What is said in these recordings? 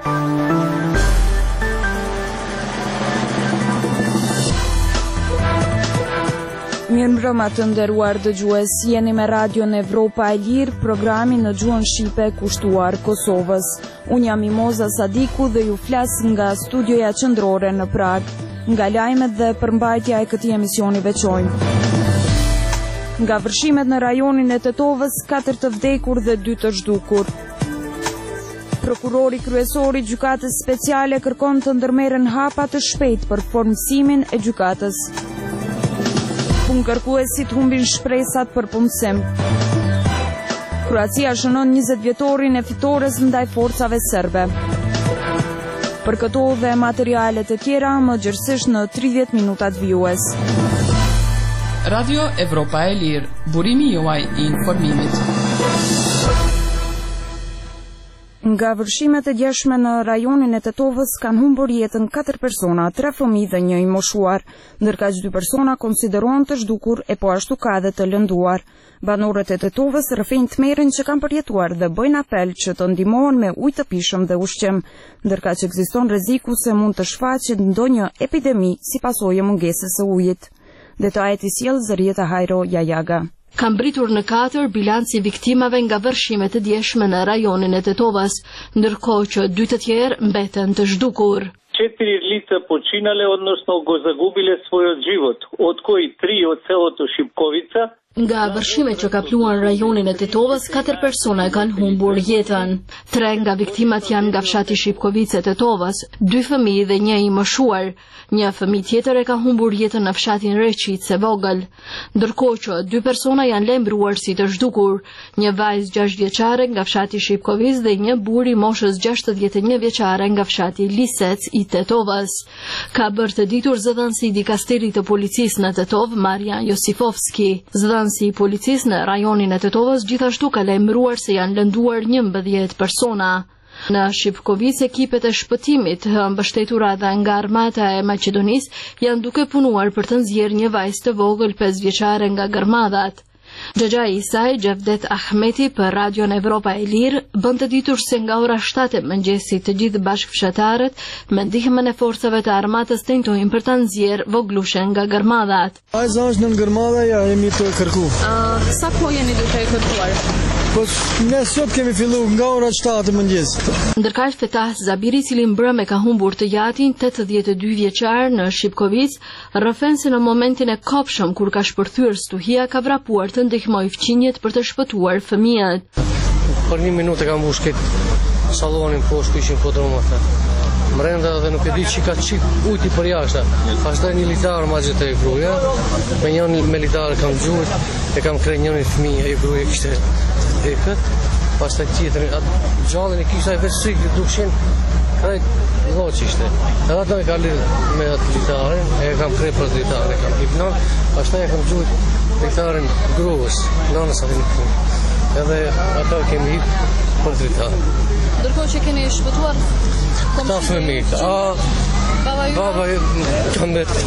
Mirëmbrëma të nderuar dëgjues, jeni me Radion Evropa e Lirë, programi në gjuhën shqipe kushtuar Kosovës. Unë jam Mimoza Sadiku dhe ju flas nga studioja qendrore në Prag, nga lajmet dhe përmbajtja e këtij emisioni veçojnë. Nga vërshimet në rajonin e Tetovës, 4 të vdekur dhe 2 të zhdukur. Prokurori kryesor i gjykatës speciale kërkon të ndërmerren hapa të shpejtë për formësimin e gjykatës. Kërkuesit humbin shpresat për punësim. Kroacia shënon 20 vjetorin e fitores ndaj forcave serbe. Për këto dhe materialet e tjera, më gjithsesi në 30 minutat vijues. Radio Evropa e Lirë, burimi juaj i informimit. Nga vërshimet e djeshme në rajonin e Tetovës kanë humbur jetën 4 persona, 3 fëmijë dhe 1 i moshuar, ndërkaq 2 persona konsiderohen të zhdukur e po ashtu ka dhe të lënduar. Banorët e Tetovës rrëfejnë tmerrin që kanë përjetuar dhe bëjnë apel që të ndihmohen me ujë të pishëm dhe ushqim, ndërkaq ekziston rreziku se mund të shfaqet ndonjë epidemi si pasojë mungesës së ujit. Detajet i sjell Zërieta Hajro Jajaga. Kam britur në 4 bilanci viktimave nga vërshimet e djeshme në rajonin e Tetovës, ndërkohë që 2 të tjerë mbeten të zhdukur. 4 lica počinale, odnosno go zagubile svoj život, od kojih 3 od selото Šipkovica. Nga vërshimet që kapluan rajonin e Tetovës, 4 persona kanë humbur jetën. 3 nga viktimat janë nga fshati Shipkovice e Tetovës, 2 fëmijë dhe 1 i moshuar. Një fëmijë tjetër e ka humbur jetën në fshatin Reçic e vogël, ndërkohë që 2 persona janë lembruar si të zhdukur, një vajzë 6 vjeçare nga fshati Shipkovic dhe një burr i moshës 61 vjeçare nga fshati Lisec i Tetovës. Ka bërë të ditur zëdhënësi i dikasterit të policisë në Tetov, Marian Josifovski. Zëdhënësi i policisë në rajonin e Tetovës gjithashtu ka lajmëruar se janë lënduar 11 persona. Në Shipkovic, ekipet e shpëtimit, mbështetura dhe nga armata e Maqedonisë janë duke punuar për të nxjerrë një vajzë të vogël 5 vjeçare nga gërmadhat. Xhaxha i saj, Gjevdet Ahmeti, për Radion Evropa e Lirë, bën të ditur se nga ora 7 e mëngjesit të gjithë bashkëfshatarët, me ndihmën e forcave të armatës tentojnë për të nxjerrë voglushen nga gërmadhat. Vajza është në gërmadha, ja jemi të kërku. Sa kohë jeni duke e kërkuar? Po ne sot kemi filluar nga ora 7 e mëngjesit. Ndërkaq Fetah Zabiri, i cili mbrëmë ka humbur të jatin 82 vjeçar në Shipkovic, rrëfen se në momentin e kopshëm kur ka shpërthyer stuhia ka vrapuar të ndihmoj fqinjet për të shpëtuar fëmijët. Për 1 minutë kam mbush këtë sallonin poshtë ishin podromata. Mrenda dhe nuk e di që ka qik ujti për jashta. Pastaj një litar ma gjithë e gruja, me një militar kam gjujt, e kam krej njërin fëmija, e gruja kishte dheket, pastaj tjetërin, atë gjallin e kishta e vesik, dukshin, krejt loq ishte. Edhe atë me ka lidhë me atë litarin, e kam krej për litarin, e kam hipnon, pastaj e kam gjujt litarin gruës, nanës atë në punë. Edhe atë kemi hip për litarin. Ndërkohë që keni shpëtuar Ta fëmijët, baba kam vetë.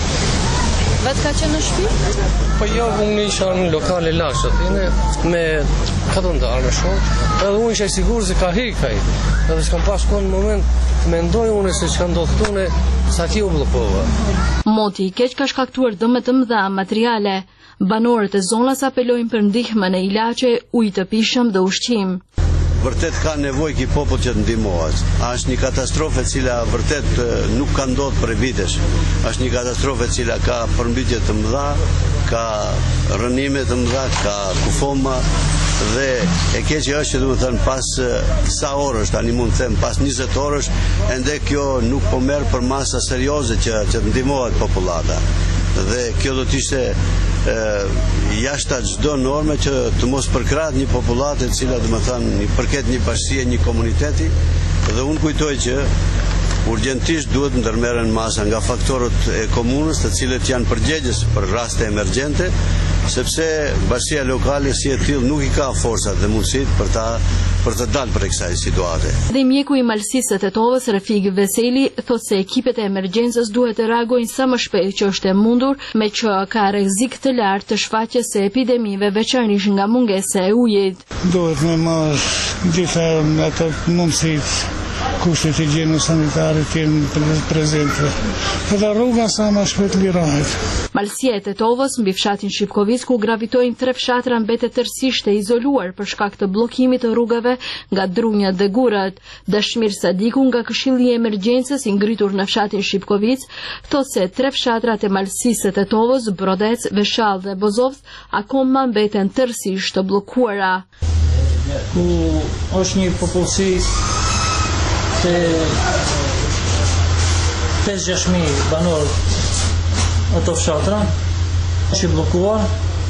Vetë ka qenë në shtëpi? Po jo, unë isha në lokale lashtë, me katëndar me shumë, edhe unë isha i sigur se ka hikaj, edhe s'kam pas kohë në moment, mendoj unë se çka ndodh këtu sa ti u bllokova. Moti i keq ka shkaktuar dëme të mëdha materiale. Banorët e zonës apelojnë për ndihmën e ilaçe, ujë të pishëm dhe ushqim. Vërtet ka nevojë ky popull që të ndihmohet. Është një katastrofë e cila vërtet nuk ka ndodhur për vitesh. Është një katastrofë e cila ka përmbytje të mëdha, ka rënime të mëdha, ka kufoma dhe e keqja është që domethënë pas sa orësh, tani mund të them pas 20 orësh, ende kjo nuk po merr për masa serioze që të ndihmohet popullata. Dhe kjo do të ishte jashta çdo norme që të mos përkrahet një popullatë e cila domethënë përket një bashkie, një komuniteti, dhe unë kujtoj që urgjentisht duhet ndërmerren masa nga faktorët e komunës, të cilët janë përgjegjës për raste emergjente, sepse bashkia lokale si e tillë nuk i ka forcat dhe mundësitë për të dalë për kësaj situate. Dhe mjeku i malësisë së Tetovës, Refik Veseli, thotë se ekipet e emergjencës duhet të reagojnë sa më shpejt që është e mundur, me që ka rrezik të lartë të shfaqjes së epidemive, veçanërisht nga mungesa e ujit. Duhet me marrë gjitha ato mundësitë kushtet e higjienës sanitare të jenë prezente. Edhe rruga sa më shpejt lirohet. Malësia e Tetovës mbi fshatin Shipkovic, ku gravitojnë 3 fshatra, mbetet tërësisht e izoluar për shkak të bllokimit të rrugave nga drunjat dhe gurat. Dashmir Sadiku nga Këshilli i Emergjencës i ngritur në fshatin Shipkovic thotë se 3 fshatrat e malësisë së Tetovës, Brodec, Veshall dhe Bozovc akoma mbeten tërësisht të bllokuara. Ku është një popullsi të 5-6.000 banor ato fshatra është i bllokuar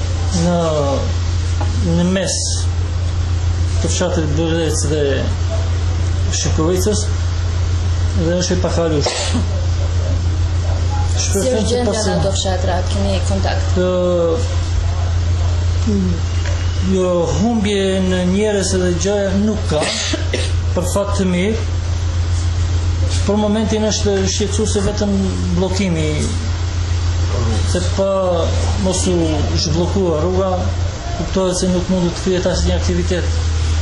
në mes të fshatrit Brodec dhe Shipkovicës dhe është i pakalueshëm. Si është gjendja në ato fshatra, keni kontakt? Jo, humbje në njerëz edhe gjëja nuk ka, për fat të mirë. Për momentin është shqetësuese vetëm bllokimi, se pa mos u zhbllokuar rruga, kuptohet se nuk mund të krijet asnjë aktivitet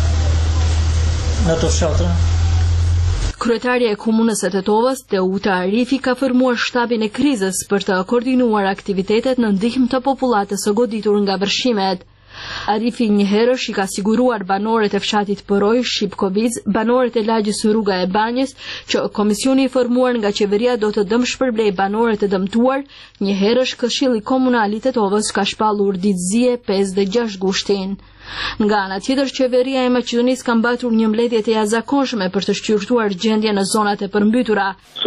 në ato fshatra. Kryetaria e komunës së Tetovës, Teuta Arifi, ka formuar shtabin e krizës për të koordinuar aktivitetet në ndihmë të popullatës së goditur nga vërshimet. Arifi njëherësh i ka siguruar banorët e fshatit Poroj, Shipkovic, banorët e lagjës Rruga e Banjës, që komisioni i formuar nga qeveria do të dëmshpërblej banorët e dëmtuar. Njëherësh Këshilli Komunal i Tetovës ka shpallur ditëzie 5 dhe 6 gushtin. Nga ana tjetër, qeveria e Maqedonisë ka mbajtur një mbledhje të jashtëzakonshme për të shqyrtuar gjendjen në zonat e përmbytura.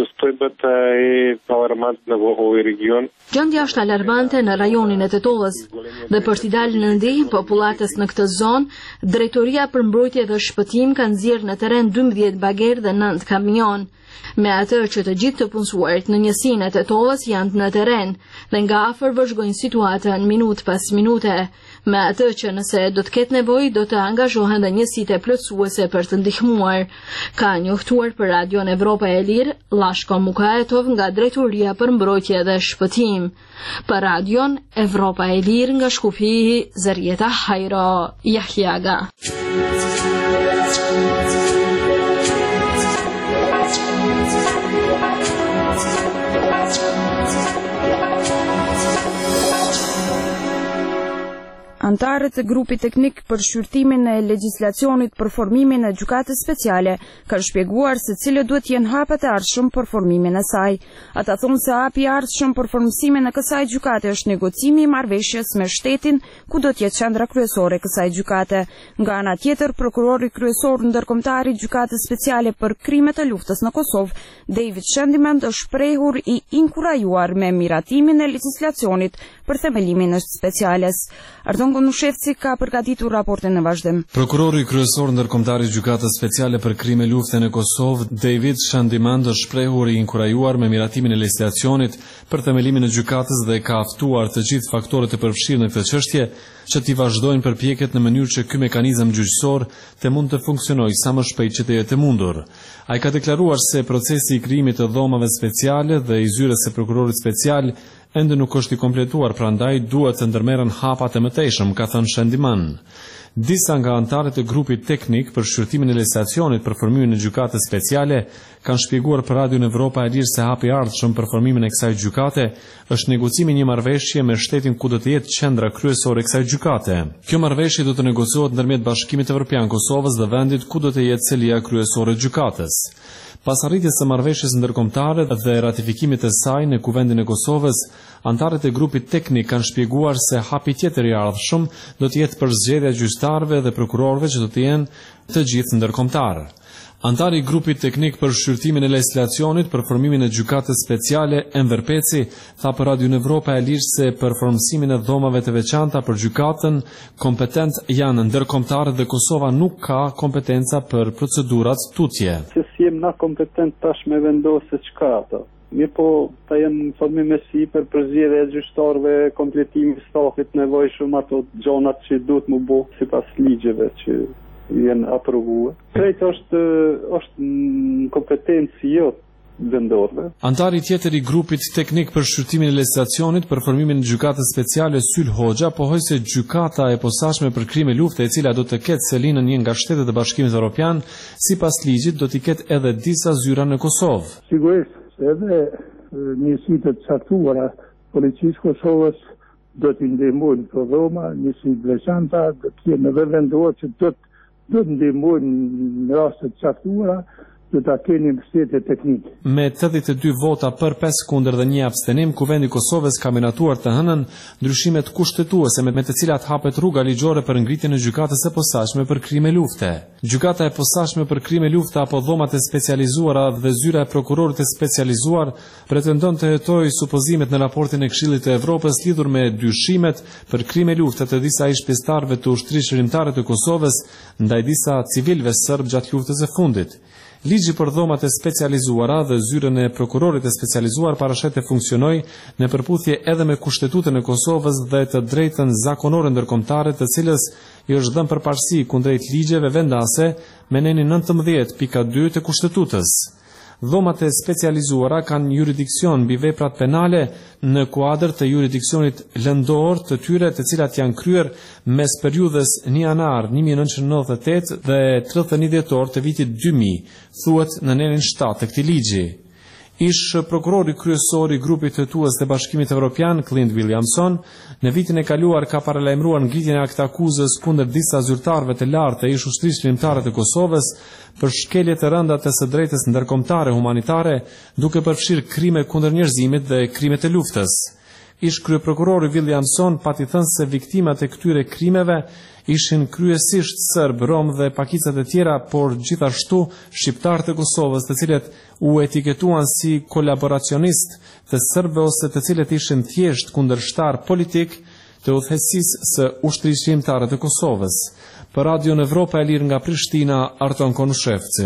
Gjendja është alarmante në rajonin e Tetovës dhe për t'i dalë në ndihmë popullatës në këtë zonë, Drejtoria për Mbrojtje dhe Shpëtim ka nxjerrë në terren 12 bagerë dhe 9 kamion. Me atë që të gjithë të punësuarit në njësinë e Tetovës janë në terren dhe nga afër vëzhgojnë situatën minutë pas minute. Me atë që nëse do të ketë nevojë do të angazhohen dhe njësitë plotësuese për të ndihmuar. Ka njoftuar për Radion Evropa e Lirë Llashko Mukaetov nga Drejtoria për Mbrojtje dhe Shpëtim. Për Radion Evropa e Lirë nga Shkupi, Zarieta Hajro Jahjaga. Antarët e grupit teknik për shqyrtimin e legjislacionit për formimin e gjykatës speciale kanë shpjeguar se cilët duhet jenë hapet e ardhshëm për formimin e saj. Ata thonë se hapi i ardhshëm për formësimin e kësaj gjykate është negocimi i marrëveshjes me shtetin, ku do të jetë qendra kryesore e kësaj gjykate. Nga ana tjetër, prokurori kryesor ndërkombëtar i gjykatës speciale për krimet e luftës në Kosovë, David Shandimand, është shprehur i inkurajuar me miratimin e legjislacionit për themelimin e speciales. Ardon Gonushevci ka përgatitur raportin në vazhdim. Prokurori kryesor ndërkombëtar i gjykatës speciale për krime lufte në Kosovë, David Shandimand, është shprehur i inkurajuar me miratimin e legjislacionit për themelimin e gjykatës dhe ka ftuar të gjithë faktorët e përfshirë në këtë çështje që t'i vazhdojnë përpjekjet në mënyrë që ky mekanizëm gjyqësor të mund të funksionojë sa më shpejt që të jetë mundur. Ai ka deklaruar se procesi i krijimit të dhomave speciale dhe i zyrës së prokurorit special ende nuk është i kompletuar, prandaj duhet të ndërmerren hapa të mëtejshëm, ka thënë Shandimand. Disa nga antarët e grupit teknik për shqyrtimin e legjislacionit për formimin e gjykatës speciale kanë shpjeguar për Radion Evropa e Lirë se hapi i ardhshëm për formimin e kësaj gjykate është negocimi një marrëveshje me shtetin ku do të jetë qendra kryesore e kësaj gjykate. Kjo marrëveshje do të negociohet ndërmjet Bashkimit Evropian Kosovës dhe vendit ku do të jetë selia kryesore e gjykatës. Pas arritjes së marrëveshjes ndërkombëtare dhe ratifikimit të saj në Kuvendin e Kosovës, antarët e grupit teknik kanë shpjeguar se hapi tjetër i ardhshëm do të jetë për zgjedhja e gjyqtarëve dhe prokurorëve që do të jenë të gjithë ndërkombëtar. Antari i grupit teknik për shqyrtimin e legjislacionit për formimin e gjykatës speciale, Enver Peci, tha për Radion Evropa e Lirë se për formësimin e dhomave të veçanta për gjykatën kompetent janë ndërkombëtarët dhe Kosova nuk ka kompetenca për procedurat tutje. Se si jem na kompetent tash me vendosë çka ato. Mirë po, ta jenë formim e sipër për zgjedhje e gjyqtarëve, kompletimi i stafit nevojshëm, ato gjonat që duhet mu bo sipas ligjeve që jenë aprovuar. Krejt është në kompetencë jote, vendorëve. Antari tjetër i grupit teknik për shqyrtimin e legislacionit për formimin e gjykatës speciale Syl Hoxha pohoi se gjykata e posaçme për krime lufte, e cila do të ketë selin në një nga shtetet e Bashkimit Evropian, sipas ligjit do t'i ketë edhe disa zyra në Kosovë. Sigurisht, edhe njësitë të caktuara policisë Kosovës do t'i ndihmojnë të dhoma, njësitë veçanta do t'jenë edhe vendorë që do të ndihmojnë në rastet caktuara, do ta keni mbështetje teknike. Me 82 vota për 5 kundër dhe 1 abstenim, Kuvendi i Kosovës ka miratuar të hënën ndryshimet kushtetuese me të cilat hapet rruga ligjore për ngritjen e gjykatës së posaçme për krime lufte. Gjykata e posaçme për krime lufte apo dhomat e specializuara dhe zyra e prokurorit të specializuar pretendon të hetojë supozimet në raportin e Këshillit të Evropës lidhur me dyshimet për krime lufte të disa ish pjesëtarëve të ushtrisë shërimtare të Kosovës ndaj disa civilëve serb gjatë luftës së fundit. Ligji për dhomat e specializuara dhe zyrën e prokurorit e specializuar parashet të funksionoj në përputhje edhe me Kushtetutën e Kosovës dhe të drejtën zakonore ndërkombëtare, të cilës i është dhënë përparësi kundrejt ligjeve vendase me nenin 19.2 të Kushtetutës. Dhomat e specializuara kanë jurisdiksion mbi veprat penale në kuadër të jurisdiksionit lëndor të tyre, të cilat janë kryer mes periudhës 1 janar 1998 dhe 31 dhjetor të vitit 2000, thuhet në nenin 7 të këtij ligji. Ish prokurori kryesor i grupit hetues të Bashkimit Evropian, Clint Williamson, në vitin e kaluar ka paralajmëruar ngritjen e aktakuzës kundër disa zyrtarëve të lartë të ish ushtrisë shërimtare të Kosovës për shkelje të rënda të së drejtës ndërkombëtare humanitare, duke përfshirë krime kundër njerëzimit dhe krime të luftës. Ish kryeprokurori Williamson pati thënë se viktimat e këtyre krimeve ishin kryesisht serb, rom dhe pakicat e tjera, por gjithashtu shqiptarë të Kosovës, të cilët u etiketuan si kolaboracionist të serbëve ose të cilët ishin thjesht kundërshtar politik të udhëheqësisë së ushtrisë shërimtare të Kosovës. Për Radio Evropa e Lirë nga Prishtina, Arton Konushevci.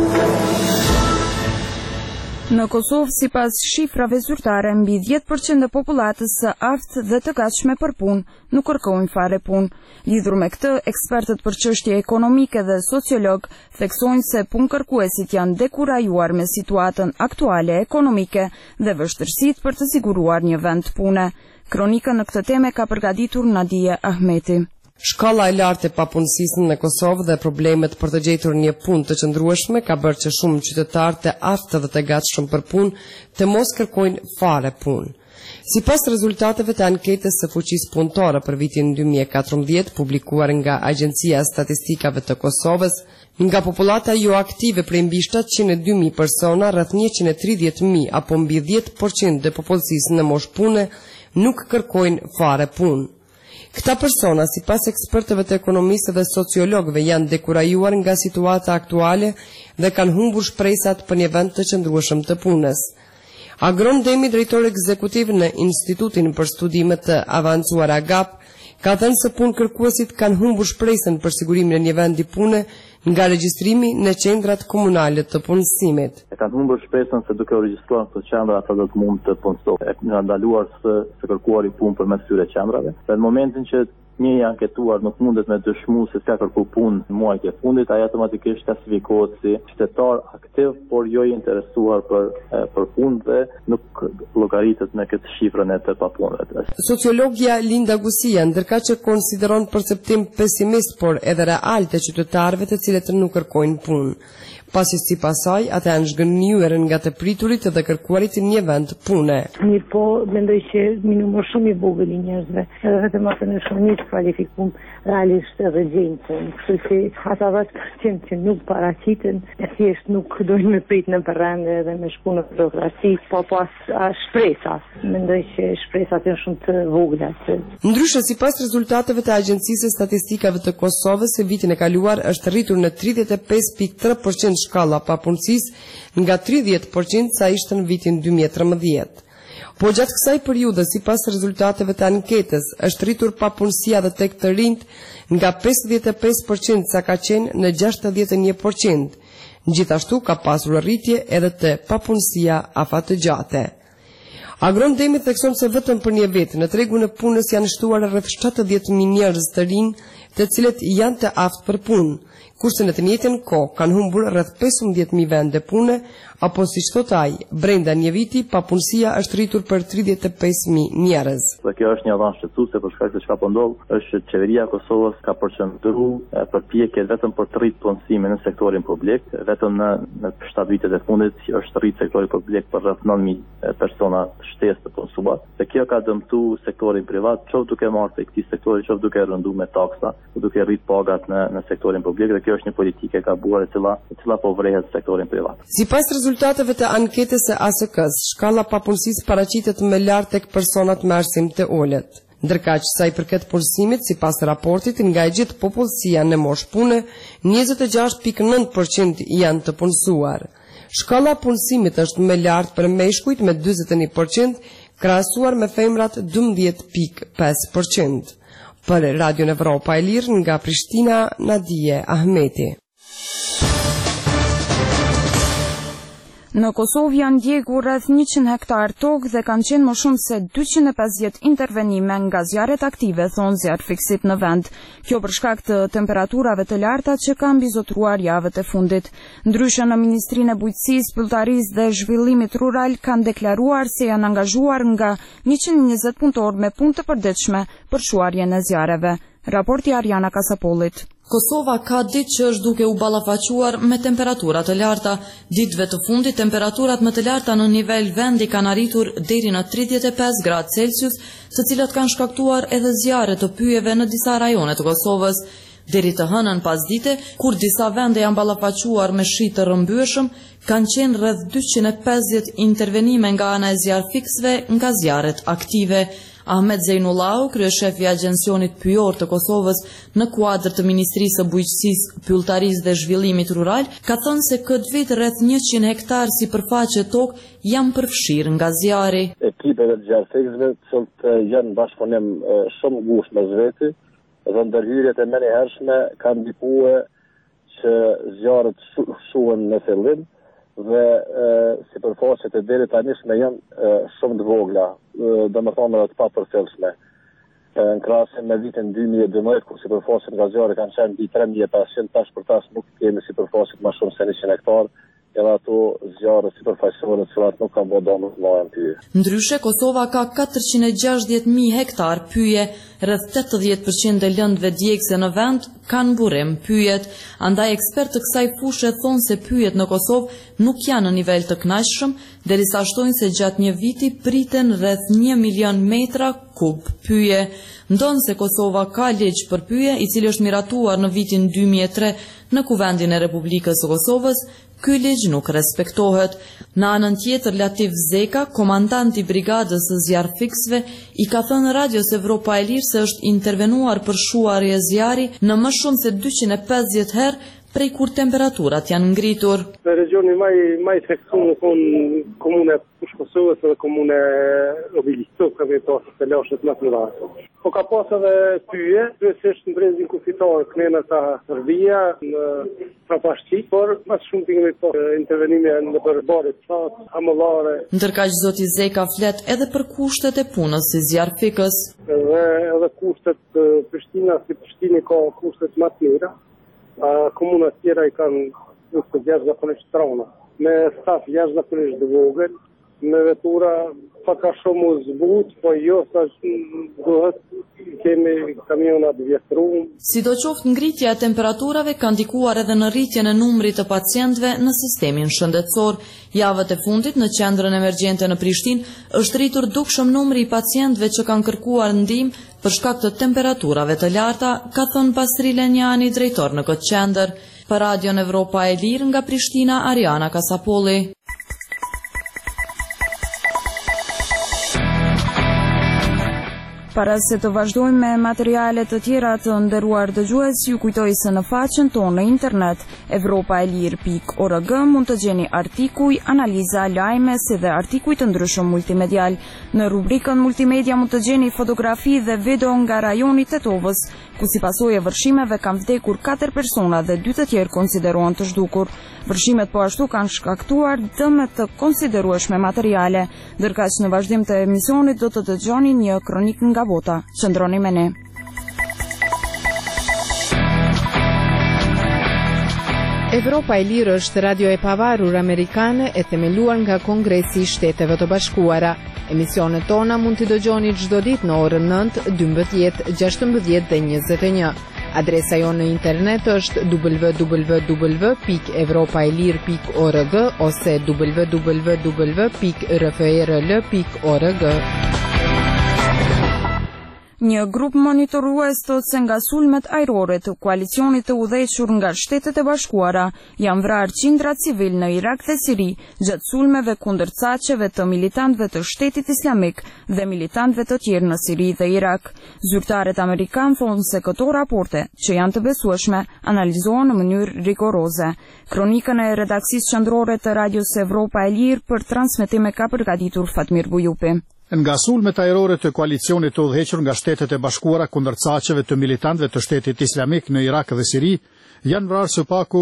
Në Kosovë, sipas shifrave zyrtare, mbi 10% e popullatës së aftë dhe të gatshme për punë nuk kërkojnë fare punë. Lidhur me këtë, ekspertët për çështje ekonomike dhe sociolog theksojnë se punëkërkuesit janë dekurajuar me situatën aktuale ekonomike dhe vështirësitë për të siguruar një vend pune. Kronikën në këtë temë ka përgatitur Nadia Ahmeti. Shkalla e lartë e papunësisë në Kosovë dhe problemet për të gjetur një punë të qëndrueshme ka bërë që shumë qytetarë të aftë dhe të gatshëm për punë të mos kërkojnë fare punë. Sipas rezultateve të anketës së fuqisë punëtore për vitin 2014 publikuar nga Agjencia e Statistikave të Kosovës, nga popullata jo aktive prej mbi 702.000 persona, rreth 130.000 apo mbi 10% e popullsisë në moshë pune nuk kërkojnë fare punë. Këta persona, sipas ekspertëve të ekonomisë dhe sociologëve, janë dekurajuar nga situata aktuale dhe kanë humbur shpresat për një vend të qëndrueshëm të punës. Agron Demi, drejtor ekzekutiv në Institutin për Studime të Avancuara GAP, ka thënë se punëkërkuesit kanë humbur shpresën për sigurimin e një vendi pune nga regjistrimi në qendrat komunale të punësimit. Kanë humbur shpresën se duke u regjistruar në qendra ata do të mund të punësojnë. Nga ndaluar së kërkuari punë përmes këtyre qendrave. Në momentin që një i anketuar nuk mundet me dëshmu se s'ka kërku punë në muajt e fundit, ai automatikisht klasifikohet si qytetar aktiv, por jo i interesuar për punë dhe nuk llogaritet me këtë shifrën e të papunëve. Sociologja Linda Gusia, ndërka që konsideron perceptim pesimist, por edhe real të qytetarëve të cilët nuk kërkojnë punë. Pasi sipas saj, ata janë zhgënjur nga të priturit dhe kërkuarit një vend pune. Mirë po, mendoj që numër shumë i vogël i njerëzve, edhe vetëm ata në shumë të kualifikum realisht edhe gjejnë punë. Kështu që ata vetë që nuk paraqiten, thjesht nuk dojnë me prit në përrende dhe me shku në burokraci, po pas shpresas. Mendoj që shpresat janë shumë të vogla. Ndryshe, sipas rezultateve të Agjencisë së Statistikave të Kosovës, vitin e kaluar është rritur në 35.3% shkalla papunësisë nga 30% sa ishte në vitin 2013. Po gjatë kësaj periudhe, sipas rezultateve të anketës, është rritur papunësia dhe tek të rinjt nga 55% sa ka qenë në 61%. Gjithashtu ka pasur rritje edhe të papunësia afatëgjate. Agron Demi thekson se vetëm për një vit në tregun e punës janë shtuar rreth 70.000 njerëz të rinj, të cilët janë të aftë për punë, kurse në të njëjtën kohë kanë humbur rreth 15.000 vende pune, apo siç thot ai, brenda një viti papunësia është rritur për 35.000 njerëz. Dhe kjo është një avans shqetësuese për shkak se çka po ndodh, është që qeveria e Kosovës ka përqendruar përpjekjet vetëm për të rritur punësimin në sektorin publik, vetëm në 7 vitet e fundit është rrit sektori publik për rreth 9.000 persona shtesë të punësuar. Dhe kjo ka dëmtuar sektorin privat, qoftë duke marrë prej këtij sektori, qoftë duke rënduar me taksa, duke rrit pagat në sektorin publik, dhe kjo është një politike e gabuar e cila po vrehet sektorin privat. Sipas rezultateve të anketës së ASK-s, shkalla papunësisë paraqitet më lart tek personat me arsim të ulët. Ndërkaq sa i përket punësimit, sipas raportit, nga e gjithë popullsia në moshë pune, 26.9% janë të punësuar. Shkalla punësimit është më lart për meshkujt me 41%, krahasuar me femrat 12.5%. Për Radion Evropa e Lirë nga Prishtina, Nadije Ahmeti. Në Kosovë janë ndjekur rreth 100 hektar tokë dhe kanë qenë më shumë se 250 intervenime nga zjarret aktive, thon zjarrfikësit në vend. Kjo për shkak të temperaturave të larta që kanë mbizotruar javët e fundit. Ndryshe në Ministrinë e Bujqësisë, Pylltarisë dhe Zhvillimit Rural kanë deklaruar se janë angazhuar nga 120 punëtorë me punë të përditshme për shuarjen e zjarreve. Raporti Ariana Kasapollit. Kosova ka ditë që është duke u ballafaquar me temperaturat të larta. Ditëve të fundit, temperaturat më të larta në nivel vendi kanë arritur deri në 35 gradë Celsius, të cilat kanë shkaktuar edhe zjarre të pyjeve në disa rajone të Kosovës. Deri të hënën pasdite, kur disa vende janë ballafaquar me shi të rrëmbyeshëm, kanë qenë rreth 250 intervenime nga ana e zjarrfikësve nga zjarret aktive. Ahmet Zejnullau, kryeshefi i Agjencionit Pyjor të Kosovës në kuadër të Ministrisë së Bujqësisë, Pylltarisë dhe Zhvillimit Rural, ka thënë se këtë vit rreth 100 hektar sipërfaqe tokë janë përfshirë nga zjarri. Ekipeve të zjarrfikësve që janë bashkëpunim shumë ngushtë mes veti dhe ndërhyrjet e menjëhershme kanë ndikuar që zjarret shuhen në fillim dhe sipërfaqet e deri tanishme janë shumë të vogla, domethënë të papërfillshme. Në krahasim me vitin 2012, kur sipërfaqet nga zjarri kanë qenë mbi 3500, tash për tash nuk kemi sipërfaqet më shumë se 100 hektar, edhe ato zjarre sipërfaqësore të cilat nuk kanë bërë domos më pyje. Ndryshe, Kosova ka 460.000 hektar pyje, rreth 80% e lëndëve djegëse në vend kanë burim pyjet. Andaj ekspertë të kësaj fushë thonë se pyjet në Kosovë nuk janë në nivel të kënaqshëm, derisa shtojnë se gjatë një viti priten rreth 1 milion metra kub pyje. Ndonë se Kosova ka ligj për pyje, i cili është miratuar në vitin 2003 në Kuvendin e Republikës së Kosovës, ky ligj nuk respektohet. Në anën tjetër, Latif Zeka, komandant i brigadës së zjarrfikësve, i ka thënë Radios Evropa e Lirë se është intervenuar për shuarje zjarri në më shumë se 250 herë prej kur temperaturat janë ngritur. Në regioni maj seksu në komune Push Kosovës dhe komune Obilistok, ka me pasë të lashet më të rrasë. Po ka pasë edhe pyje, kryesisht në brezin kufitarë, kënena ta Rëvija, në Prapashqi, por mas shumë të me pasë intervenime në përbarit, qatë, hamëllare. Ndërkaq zoti Zeka flet edhe për kushtet e punës si zjarrfikës. Edhe kushtet Prishtina, si Prishtini ka kushtet më të mira. Komunat tjera i kanë kushtet jashtëzakonisht trona, me staf jashtëzakonisht të vogël, me vetura paka shumë u zbut, po jo sa duhet kemi kamionat vjetrum. Sidoqoftë, ngritja e temperaturave ka ndikuar edhe në rritjen e numrit të pacientëve në sistemin shëndetësor. Javët e fundit në qendrën emergjente në Prishtinë është rritur dukshëm numri i pacientëve që kanë kërkuar ndihmë për shkak të temperaturave të larta, ka thënë Pastri Lenjani, drejtor në këtë qendër. Për Radion Evropa e Lirë nga Prishtina, Ariana Kasapolli. Para se të vazhdojmë me materiale të tjera të nderuar dëgjues, ju kujtoj se në faqen tonë në internet evropaelir.org mund të gjeni artikuj, analiza, lajme si dhe artikuj të ndryshëm multimedial. Në rubrikën multimedia mund të gjeni fotografi dhe video nga rajoni Tetovës, ku si pasojë e vërshimeve kanë vdekur 4 persona dhe 2 të tjerë konsiderohen të zhdukur. Vërshimet po ashtu kanë shkaktuar dëme të konsiderueshme materiale. Ndërkaq në vazhdim të emisionit do të dëgjoni një kronik nga bota. Qëndroni me ne. Evropa e Lirë është radio e pavarur amerikane e themeluar nga Kongresi i Shteteve të Bashkuara. Emisionet tona mund t'i dëgjoni çdo ditë në orën 9, 12, 16 dhe 21. Adresa jonë në internet është www.evropaelir.org ose www.rfrl.org. Një grup monitorues thotë se nga sulmet ajrore të koalicionit të udhëhequr nga Shtetet e Bashkuara janë vrarë qindra civil në Irak dhe Siri gjatë sulmeve kundër caqeve të militantëve të Shtetit Islamik dhe militantëve të tjerë në Siri dhe Irak. Zyrtarët amerikanë thonë se këto raporte, që janë të besueshme, analizohen në mënyrë rigoroze. Kronikën e redaksisë qendrore të Radios Evropa e Lirë për transmetime ka përgatitur Fatmir Bujupi. Nga sulmet ajrore të koalicionit të udhëhequr nga Shtetet e Bashkuara kundër caqeve të militantëve të Shtetit Islamik në Irak dhe Siri, janë vrarë së paku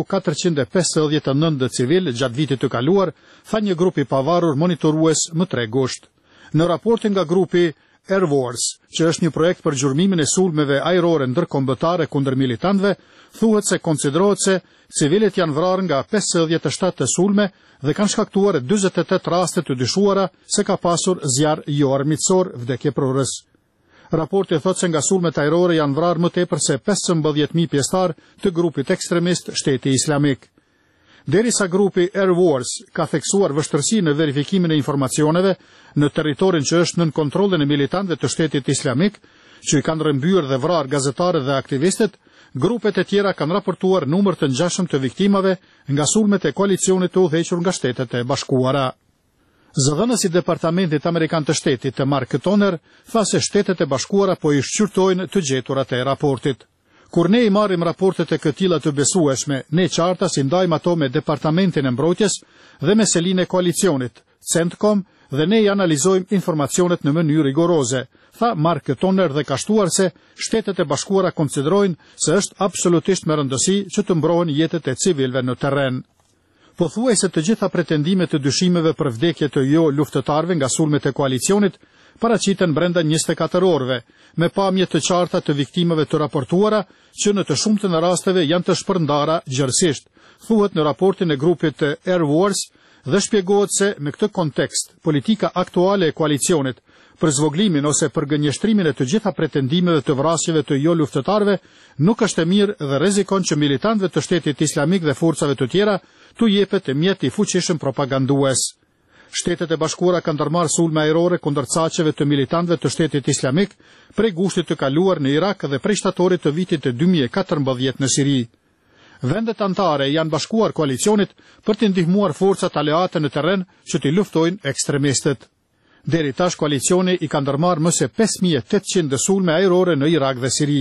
459 civil gjatë vitit të kaluar, tha një grup i pavarur monitorues më 3 gusht. Në raportin nga grupi Air Wars, që është një projekt për gjurmimin e sulmeve ajrore ndërkombëtare kundër militantëve, thuhet se konsiderohet se civilet janë vrarë nga 57 të sulme dhe kanë shkaktuar 48 raste të dyshuara se ka pasur zjarr jo armiqësor vdekje prurës. Raporti thotë se nga sulmet ajrore janë vrarë më tepër se 15.000 pjesëtar të grupit ekstremist Shteti Islamik. Derisa grupi Air Wars ka theksuar vështirësi në verifikimin e informacioneve në territorin që është nën kontrollin e militantëve të Shtetit Islamik, që i kanë rrëmbyer dhe vrarë gazetarët dhe aktivistët, grupet e tjera kanë raportuar numër të ngjashëm të viktimave nga sulmet e koalicionit të udhëhequr nga Shtetet e Bashkuara. Zëdhënësi i Departamentit Amerikan të Shtetit, Mark Toner, tha se Shtetet e Bashkuara po i shqyrtojnë të gjeturat e raportit. Kur ne i marrim raportet e këtilla të besueshme, ne qartas i ndajmë ato me Departamentin e Mbrojtjes dhe me selinë e koalicionit, CENTCOM, dhe ne i analizojmë informacionet në mënyrë rigoroze, tha Mark Toner dhe ka shtuar se Shtetet e Bashkuara konsiderojnë se është absolutisht me rëndësi që të mbrohen jetët e civilëve në terren. Pothuajse të gjitha pretendimet të dyshimeve për vdekje të jo luftëtarëve nga sulmet e koalicionit paraqiten brenda 24 orëve, me pamje të qarta të viktimeve të raportuara që në të shumtën e rasteve janë të shpërndara gjërësisht, thuhet në raportin e grupit Air Wars dhe shpjegohet se me këtë kontekst, politika aktuale e koalicionit për zvoglimin ose për gënjeshtrimin e të gjitha pretendimeve të vrasjeve të jo luftëtarëve nuk është e mirë dhe rrezikon që militantëve të Shtetit Islamik dhe forcave të tjera t'u jepet mjet i fuqishëm propagandues. Shtetet e Bashkuara kanë ndërmarrë sulme ajrore kundër caqeve të militantëve të Shtetit Islamik prej gushtit të kaluar në Irak dhe prej shtatorit të vitit të 2014 në Siri. Vendet anëtare janë bashkuar koalicionit për të ndihmuar forcat aleate në terren që t'i luftojnë ekstremistët. Deri tash koalicioni i ka ndërmarrë më se 5800 sulme ajrore në Irak dhe Siri.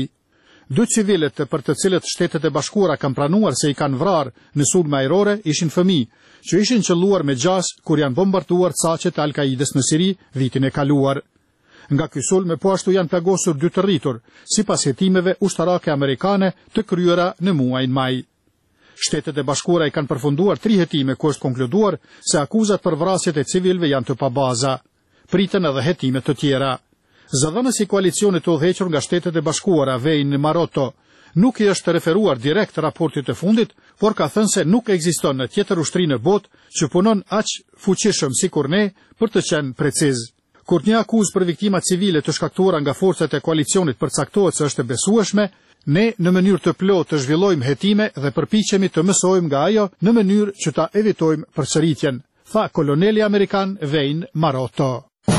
2 civilet për të cilët Shtetet e Bashkuara kanë pranuar se i kanë vrarë në sulme ajrore ishin fëmijë që ishin qelluar me gjas kur janë bombarduar caqet e Al-Kaides në Siri vitin e kaluar. Nga ky sulm po ashtu janë plagosur 2 të rritur, sipas hetimeve ushtarake amerikane të kryera në muajin maj. Shtetet e Bashkuara i kanë përfunduar 3 hetime ku është konkluduar se akuzat për vrasjet e civilëve janë të pabaza. Pritën edhe hetime të tjera. Zëdhënësi i koalicionit të udhëhequr nga Shtetet e Bashkuara, Wayne Marotto, nuk i është referuar direkt raportit të fundit, por ka thënë se nuk ekziston në tjetër ushtri në botë që punon aq fuqishëm sikur ne për të qenë preciz. Kur një akuzë për viktima civile të shkaktuara nga forcat e koalicionit përcaktohet se është e besueshme, ne në mënyrë të plotë të zhvillojmë hetime dhe përpiqemi të mësojmë nga ajo në mënyrë që ta evitojmë përsëritjen, tha koloneli amerikan Wayne Marotto.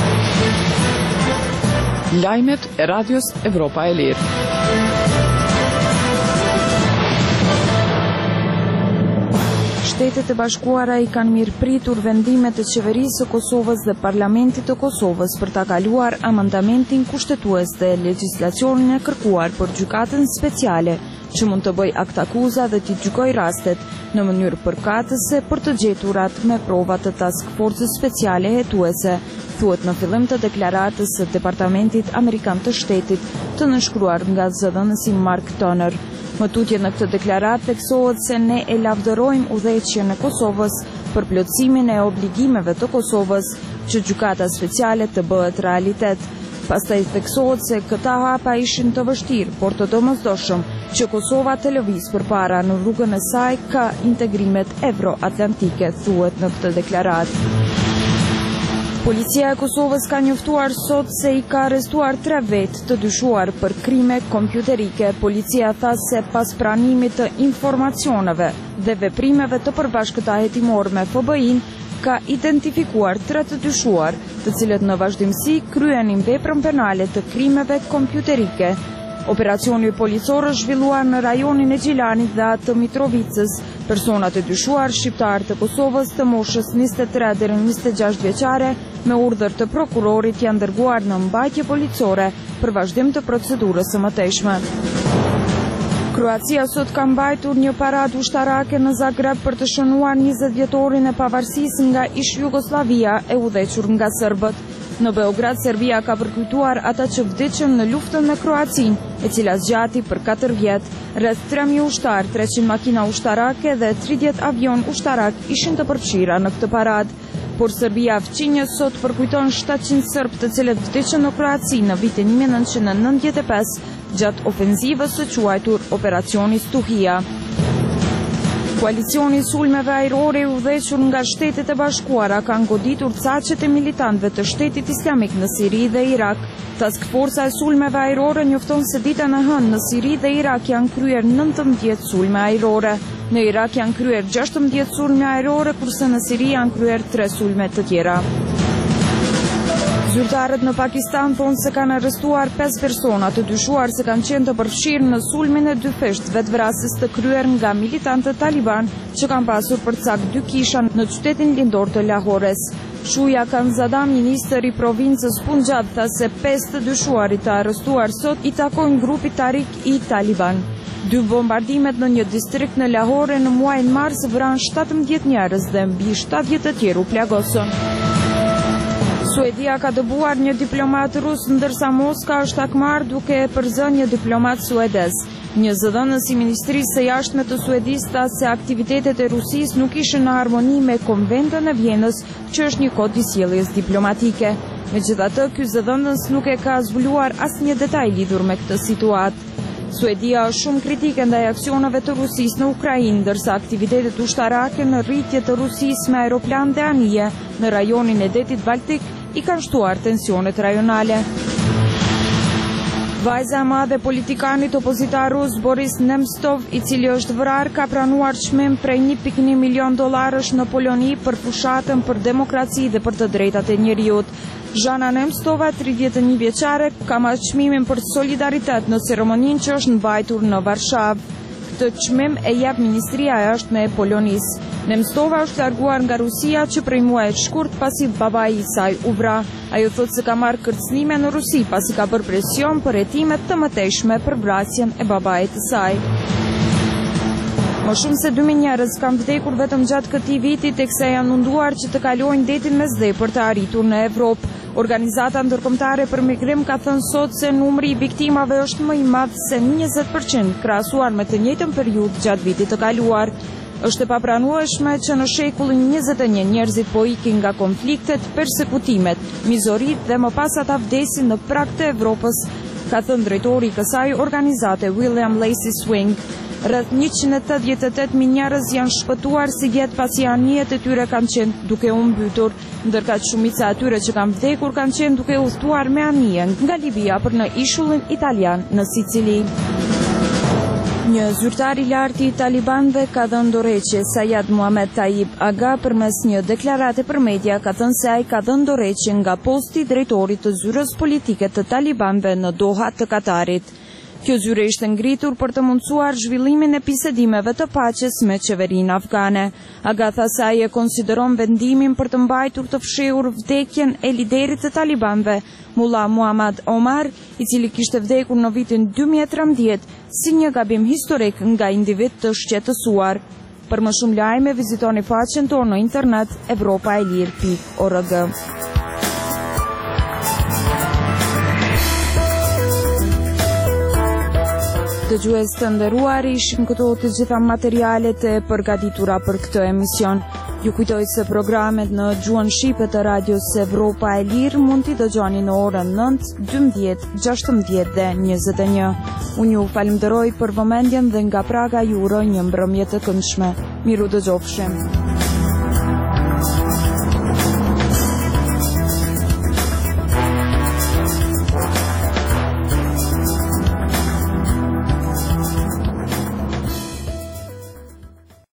Lajmet e Radios Evropa e Lirë. Shtetet e Bashkuara i kanë mirëpritur vendimet të Qeverisë së Kosovës dhe Parlamentit të Kosovës për ta kaluar amandamentin kushtetues dhe legjislacionin e kërkuar për gjykatën speciale që mund të bëj akt akuza dhe t'i gjykoj rastet në mënyrë përkatëse për të gjeturat me prova të task forcës speciale hetuese, thuhet në fillim të deklaratës së Departamentit Amerikan të Shtetit të nënshkruar nga zëdhënësi Mark Toner. Më tutje në këtë deklarat theksohet se ne e lavdërojmë udhëheqjen e Kosovës për plotësimin e obligimeve të Kosovës që gjykata speciale të bëhet realitet. Pastaj theksohet se këta hapa ishin të vështirë, por të domosdoshëm që Kosova të lëviz përpara në rrugën e saj ka integrimet evroatlantike, thuhet në këtë deklaratë. Policia e Kosovës ka njoftuar sot se i ka arrestuar 3 vetë të dyshuar për krime kompjuterike. Policia tha se pas pranimit të informacioneve dhe veprimeve të përbashkëta hetimor me FBI-n, ka identifikuar 3 të dyshuar, të cilët në vazhdimsi kryenin veprën penale të krimeve kompjuterike. Operacioni policor është zhvilluar në rajonin e Gjilanit dhe atë të Mitrovicës. Personat e dyshuar, shqiptar të Kosovës të moshës 23 deri në 26 vjeçare, me urdhër të prokurorit janë dërguar në mbajtje policore për vazhdim të procedurës së mëtejshme. Kroacia sot ka mbajtur një paradë ushtarake në Zagreb për të shënuar 20 vjetorin e pavarësisë nga ish Jugoslavia e udhëhequr nga serbët. Në Beograd, Serbia ka përkujtuar ata që vdiqën në luftën me Kroacinë, e cila zgjati për 4 vjet. Rreth 3000 ushtar, 300 makina ushtarake dhe 30 avion ushtarak ishin të përfshira në këtë paradë. Por Serbia fqinje sot përkujton 700 serb të cilët vdiqën në Kroaci në vitin 1995 gjatë ofenzivës së quajtur Operacioni Stuhia. Koalicioni sulmeve ajrore i udhëhequr nga Shtetet e Bashkuara kanë goditur caqet e militantëve të Shtetit Islamik në Siri dhe Irak. Task Forca e sulmeve ajrore njofton se ditën e hënë në Siri dhe Irak janë kryer 19 sulme ajrore. Në Irak janë kryer 16 sulme ajrore, kurse në Siri janë kryer 3 sulme të tjera. Zyrtarët në Pakistan thonë se kanë arrestuar 5 persona të dyshuar se kanë qenë të përfshirë në sulmin e 2 fesht vetvrasës të kryer nga militantët Taliban që kanë pasur përcak 2 kisha në qytetin lindor të Lahores. Shuja Kanzada, ministri i provincës Punjab, tha se 5 të dyshuarit të arrestuar sot i takojnë grupit Tarik i Taliban. 2 bombardimet në një distrikt në Lahore në muajin mars vranë 17 njerëz dhe mbi 70 të tjerë u plagosën. Suedia ka dëbuar një diplomat rus, ndërsa Moska është akmar duke e përzënë një diplomat suedez. Një zëdhënës i Ministrisë së Jashtme të Suedisë tha se aktivitetet e Rusisë nuk ishin në harmoni me Konventën e Vjenës, që është një kod i sjelljes diplomatike. Megjithatë, ky zëdhënës nuk e ka zbuluar asnjë detaj lidhur me këtë situatë. Suedia është shumë kritike ndaj aksioneve të Rusisë në Ukrainë, ndërsa aktivitetet ushtarake në rritje të Rusisë me aeroplan dhe anije në rajonin e detit Baltik i kanë shtuar tensionet rajonale. Vajza e madhe politikanit opozitar rus Boris Nemtsov, i cili është vrarë, ka pranuar çmim prej $1.1 milion në Poloni për fushatën për demokraci dhe për të drejtat e njeriut. Zhana Nemtsova, 31 vjeçare, ka marrë çmimin për solidaritet në ceremoninë që është mbajtur në Varshavë. Këtë çmim e jep Ministria e Jashtme e Polonisë. Nemtsova është larguar nga Rusia që prej muajit shkurt pasi babai i saj u vra. Ajo thotë se ka marrë kërcënime në Rusi pasi ka bërë presion për hetimet të mëtejshme për vrasjen e babait të saj. Më shumë se 2000 njerëz kanë vdekur vetëm gjatë këtij viti, teksa janë munduar që të kalojnë detin Mesdhe për të arritur në Evropë. Organizata ndërkombëtare për migrim ka thënë sot se numri i viktimave është më i madh se 20% krahasuar me të njëjtën periudhë gjatë vitit të kaluar. Është e papranueshme që në shekullin 21 njerëzit po ikin nga konfliktet, persekutimet, mizoritë dhe më pas ata vdesin në prag të Evropës, ka thënë drejtori i kësaj organizate William Lacey Swing. Rreth 188.000 njerëz janë shpëtuar si vjet pasi anijet e tyre kanë qenë duke u mbytur, ndërka shumica e atyre që kanë vdekur kanë qenë duke udhëtuar me anije nga Libia për në ishullin italian në Sicili. Një zyrtar i lartë i talibanëve ka dhënë dorëheqje Sayad Muhammad Tayyip Aga përmes një deklarate për media, ka thënë se ai ka dhënë dorëheqje nga posti i drejtorit të zyrës politike të talibanëve në Doha të Katarit. Kjo zyre ishte ngritur për të mundësuar zhvillimin e bisedimeve të paqes me qeverinë afgane. Aga tha se ai e konsideron vendimin për të mbajtur të fshehur vdekjen e liderit të talibanëve, Mullah Muhammad Omar, i cili kishte vdekur në vitin 2013, si një gabim historik nga individ të shqetësuar. Për më shumë lajme, vizitoni faqen tonë në internet evropaelir.org. Dëgjues të nderuar, ishin këto të gjitha materialet e përgatitura për këtë emision. Ju kujtoj se programet në gjuhën shqipe të Radios Evropa e Lirë mund t'i dëgjoni në orën 9, 12, 16 dhe 21. Unë ju falenderoj për vëmendjen dhe nga Praga ju uroj një mbrëmje të këndshme. Miru dëgjofshim.